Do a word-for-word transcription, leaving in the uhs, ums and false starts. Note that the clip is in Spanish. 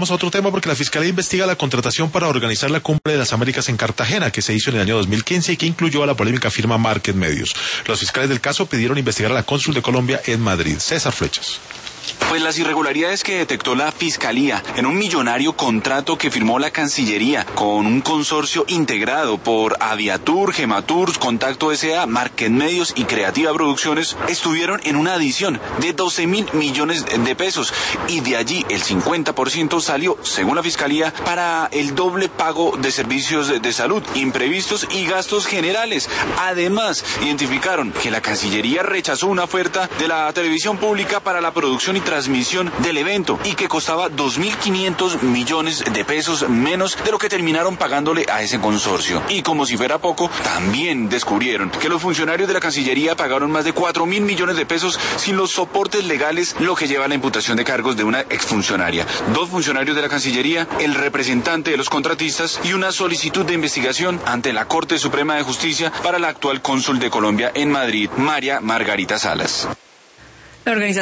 Vamos a otro tema porque la Fiscalía investiga la contratación para organizar la Cumbre de las Américas en Cartagena, que se hizo en el año dos mil quince y que incluyó a la polémica firma Market Medios. Los fiscales del caso pidieron investigar a la cónsul de Colombia en Madrid. César Flechas. Pues las irregularidades que detectó la Fiscalía en un millonario contrato que firmó la Cancillería con un consorcio integrado por Aviatur, Gematur, Contacto S A, Market Medios y Creativa Producciones estuvieron en una adición de doce mil millones de pesos y de allí el cincuenta por ciento salió, según la Fiscalía, para el doble pago de servicios de, de salud, imprevistos y gastos generales. Además, identificaron que la Cancillería rechazó una oferta de la televisión pública para la producción y transmisión del evento y que costaba dos mil quinientos millones de pesos menos de lo que terminaron pagándole a ese consorcio. Y como si fuera poco, también descubrieron que los funcionarios de la Cancillería pagaron más de cuatro mil millones de pesos sin los soportes legales, lo que lleva a la imputación de cargos de una exfuncionaria, dos funcionarios de la Cancillería, el representante de los contratistas y una solicitud de investigación ante la Corte Suprema de Justicia para la actual cónsul de Colombia en Madrid, María Margarita Salas. La organización